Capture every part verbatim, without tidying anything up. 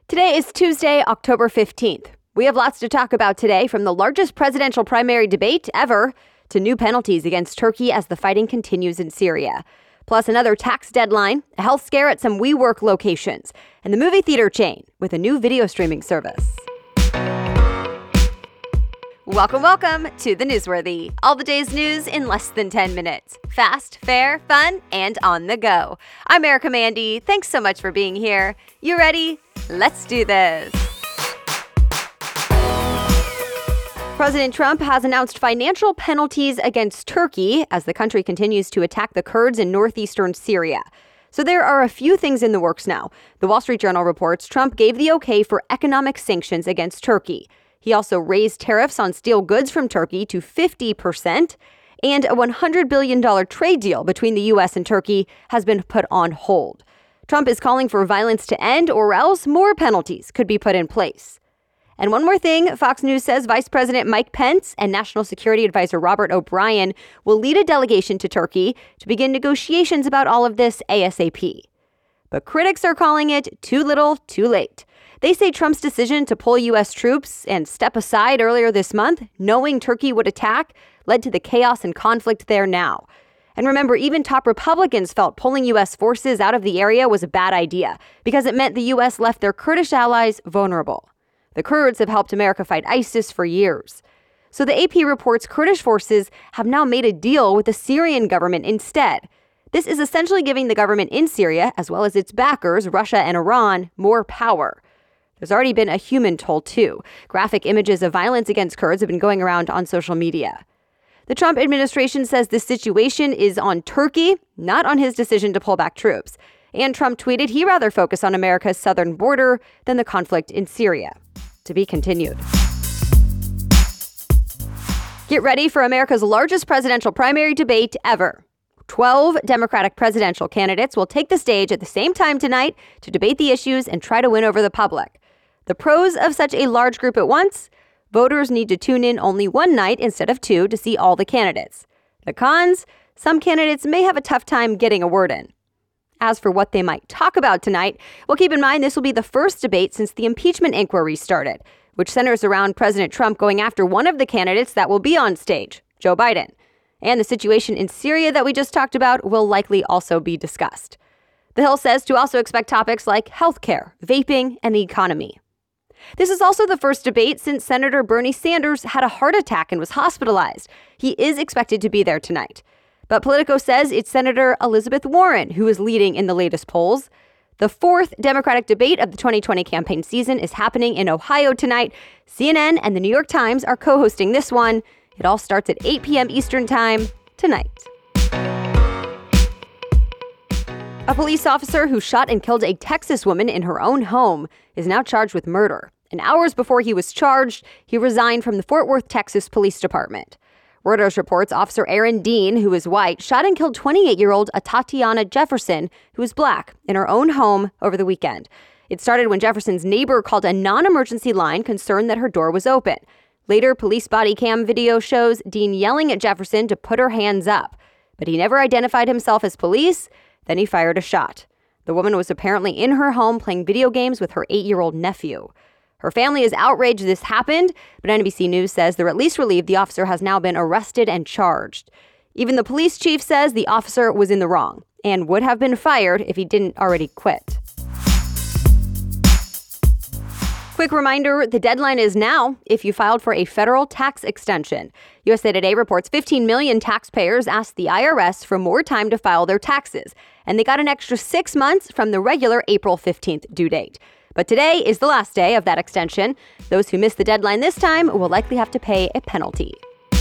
Today is Tuesday, October fifteenth. We have lots to talk about today, from the largest presidential primary debate ever to new penalties against Turkey as the fighting continues in Syria. Plus another tax deadline, a health scare at some WeWork locations, and the movie theater chain with a new video streaming service. Welcome, welcome to The Newsworthy. All the day's news in less than ten minutes. Fast, fair, fun, and on the go. I'm Erica Mandy. Thanks so much for being here. You ready? Let's do this. President Trump has announced financial penalties against Turkey as the country continues to attack the Kurds in northeastern Syria. So there are a few things in the works now. The Wall Street Journal reports Trump gave the okay for economic sanctions against Turkey. He also raised tariffs on steel goods from Turkey to fifty percent, and a one hundred billion dollars trade deal between the U S and Turkey has been put on hold. Trump is calling for violence to end, or else more penalties could be put in place. And one more thing, Fox News says Vice President Mike Pence and National Security Advisor Robert O'Brien will lead a delegation to Turkey to begin negotiations about all of this ASAP. But critics are calling it too little, too late. They say Trump's decision to pull U S troops and step aside earlier this month, knowing Turkey would attack, led to the chaos and conflict there now. And remember, even top Republicans felt pulling U S forces out of the area was a bad idea because it meant the U S left their Kurdish allies vulnerable. The Kurds have helped America fight ISIS for years. So the A P reports Kurdish forces have now made a deal with the Syrian government instead. This is essentially giving the government in Syria, as well as its backers, Russia and Iran, more power. There's already been a human toll, too. Graphic images of violence against Kurds have been going around on social media. The Trump administration says this situation is on Turkey, not on his decision to pull back troops. And Trump tweeted he'd rather focus on America's southern border than the conflict in Syria. To be continued. Get ready for America's largest presidential primary debate ever. Twelve Democratic presidential candidates will take the stage at the same time tonight to debate the issues and try to win over the public. The pros of such a large group at once: voters need to tune in only one night instead of two to see all the candidates. The cons: some candidates may have a tough time getting a word in. As for what they might talk about tonight, well, keep in mind this will be the first debate since the impeachment inquiry started, which centers around President Trump going after one of the candidates that will be on stage, Joe Biden. And the situation in Syria that we just talked about will likely also be discussed. The Hill says to also expect topics like healthcare, vaping, and the economy. This is also the first debate since Senator Bernie Sanders had a heart attack and was hospitalized. He is expected to be there tonight. But Politico says it's Senator Elizabeth Warren who is leading in the latest polls. The fourth Democratic debate of the twenty twenty campaign season is happening in Ohio tonight. C N N and the New York Times are co-hosting this one. It all starts at eight p.m. Eastern Time tonight. A police officer who shot and killed a Texas woman in her own home is now charged with murder. And hours before he was charged, he resigned from the Fort Worth, Texas Police Department. Reuters reports Officer Aaron Dean, who is white, shot and killed twenty-eight-year-old Tatiana Jefferson, who is black, in her own home over the weekend. It started when Jefferson's neighbor called a non-emergency line concerned that her door was open. Later, police body cam video shows Dean yelling at Jefferson to put her hands up. But he never identified himself as police. Then he fired a shot. The woman was apparently in her home playing video games with her eight-year-old nephew. Her family is outraged this happened, but N B C News says they're at least relieved the officer has now been arrested and charged. Even the police chief says the officer was in the wrong and would have been fired if he didn't already quit. Quick reminder, the deadline is now if you filed for a federal tax extension. U S A Today reports fifteen million taxpayers asked the I R S for more time to file their taxes, and they got an extra six months from the regular April fifteenth due date. But today is the last day of that extension. Those who miss the deadline this time will likely have to pay a penalty.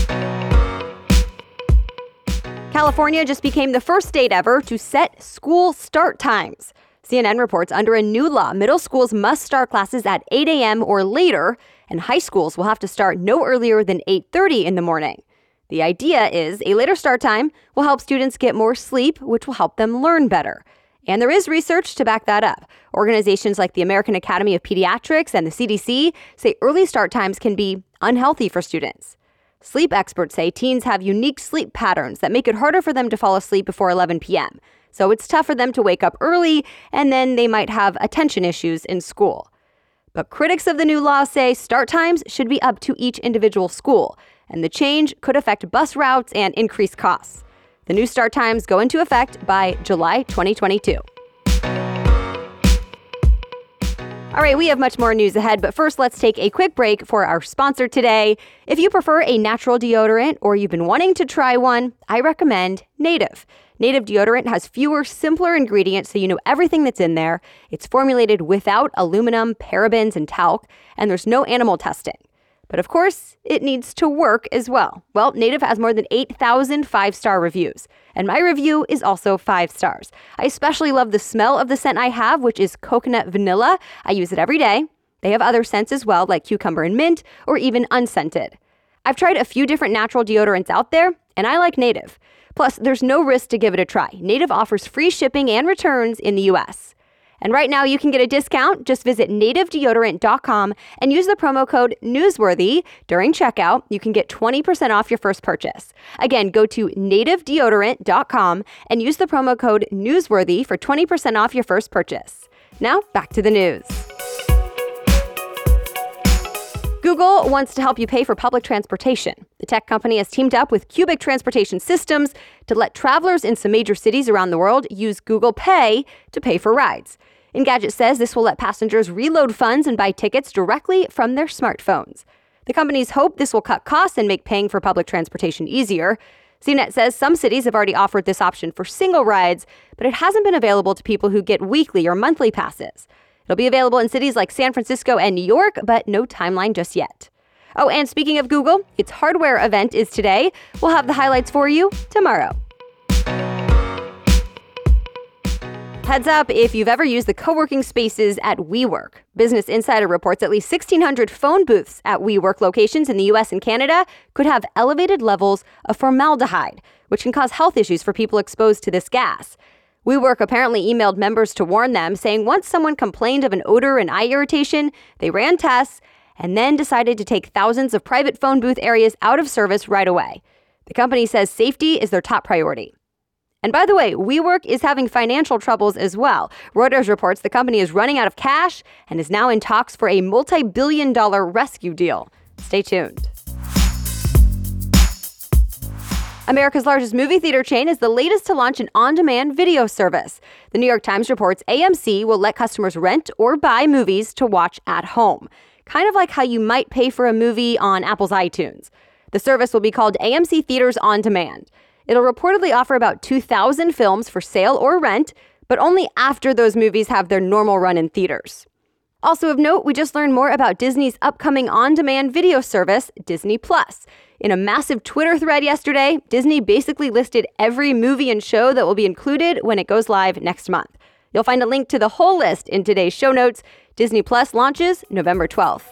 California just became the first state ever to set school start times. C N N reports under a new law, middle schools must start classes at eight a.m. or later, and high schools will have to start no earlier than eight thirty in the morning. The idea is a later start time will help students get more sleep, which will help them learn better. And there is research to back that up. Organizations like the American Academy of Pediatrics and the C D C say early start times can be unhealthy for students. Sleep experts say teens have unique sleep patterns that make it harder for them to fall asleep before eleven p.m. So it's tough for them to wake up early, and then they might have attention issues in school. But critics of the new law say start times should be up to each individual school, and the change could affect bus routes and increase costs. The new start times go into effect by July twenty twenty-two. All right, we have much more news ahead, but first let's take a quick break for our sponsor today. If you prefer a natural deodorant or you've been wanting to try one, I recommend Native. Native deodorant has fewer, simpler ingredients so you know everything that's in there. It's formulated without aluminum, parabens, and talc, and there's no animal testing. But of course, it needs to work as well. Well, Native has more than eight thousand five-star reviews, and my review is also five stars. I especially love the smell of the scent I have, which is coconut vanilla. I use it every day. They have other scents as well, like cucumber and mint, or even unscented. I've tried a few different natural deodorants out there, and I like Native. Plus, there's no risk to give it a try. Native offers free shipping and returns in the U S. And right now you can get a discount. Just visit native deodorant dot com and use the promo code Newsworthy during checkout. You can get twenty percent off your first purchase. Again, go to native deodorant dot com and use the promo code Newsworthy for twenty percent off your first purchase. Now, back to the news. Google wants to help you pay for public transportation. The tech company has teamed up with Cubic Transportation Systems to let travelers in some major cities around the world use Google Pay to pay for rides. Engadget says this will let passengers reload funds and buy tickets directly from their smartphones. The companies hope this will cut costs and make paying for public transportation easier. C net says some cities have already offered this option for single rides, but it hasn't been available to people who get weekly or monthly passes. It'll be available in cities like San Francisco and New York, but no timeline just yet. Oh, and speaking of Google, its hardware event is today. We'll have the highlights for you tomorrow. Heads up if you've ever used the co-working spaces at WeWork. Business Insider reports at least sixteen hundred phone booths at WeWork locations in the U S and Canada could have elevated levels of formaldehyde, which can cause health issues for people exposed to this gas. WeWork apparently emailed members to warn them, saying once someone complained of an odor and eye irritation, they ran tests and then decided to take thousands of private phone booth areas out of service right away. The company says safety is their top priority. And by the way, WeWork is having financial troubles as well. Reuters reports the company is running out of cash and is now in talks for a multi-billion dollar rescue deal. Stay tuned. America's largest movie theater chain is the latest to launch an on-demand video service. The New York Times reports A M C will let customers rent or buy movies to watch at home, kind of like how you might pay for a movie on Apple's iTunes. The service will be called A M C Theaters On Demand. It'll reportedly offer about two thousand films for sale or rent, but only after those movies have their normal run in theaters. Also of note, we just learned more about Disney's upcoming on-demand video service, Disney Plus. In a massive Twitter thread yesterday, Disney basically listed every movie and show that will be included when it goes live next month. You'll find a link to the whole list in today's show notes. Disney Plus launches November twelfth.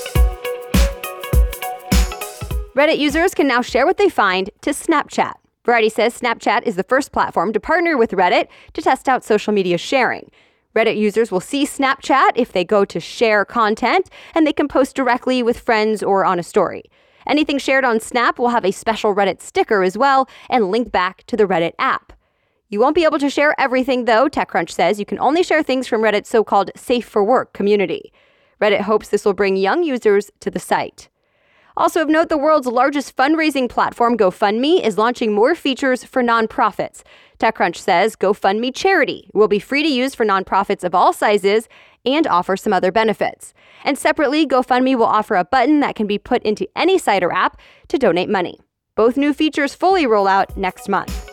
Reddit users can now share what they find to Snapchat. Variety says Snapchat is the first platform to partner with Reddit to test out social media sharing. Reddit users will see Snapchat if they go to share content, and they can post directly with friends or on a story. Anything shared on Snap will have a special Reddit sticker as well and link back to the Reddit app. You won't be able to share everything, though. TechCrunch says you can only share things from Reddit's so-called Safe for Work community. Reddit hopes this will bring young users to the site. Also of note, the world's largest fundraising platform, GoFundMe, is launching more features for nonprofits. TechCrunch says GoFundMe Charity will be free to use for nonprofits of all sizes and offer some other benefits. And separately, GoFundMe will offer a button that can be put into any site or app to donate money. Both new features fully roll out next month.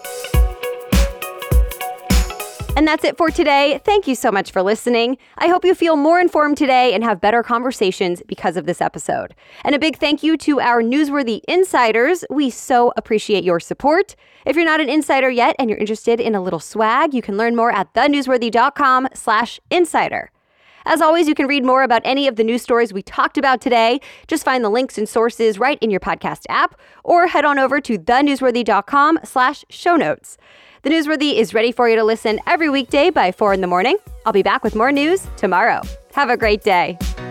And that's it for today. Thank you so much for listening. I hope you feel more informed today and have better conversations because of this episode. And a big thank you to our Newsworthy insiders. We so appreciate your support. If you're not an insider yet and you're interested in a little swag, you can learn more at thenewsworthy.com slash insider. As always, you can read more about any of the news stories we talked about today. Just find the links and sources right in your podcast app or head on over to thenewsworthy.com slash show notes. The Newsworthy is ready for you to listen every weekday by four in the morning. I'll be back with more news tomorrow. Have a great day.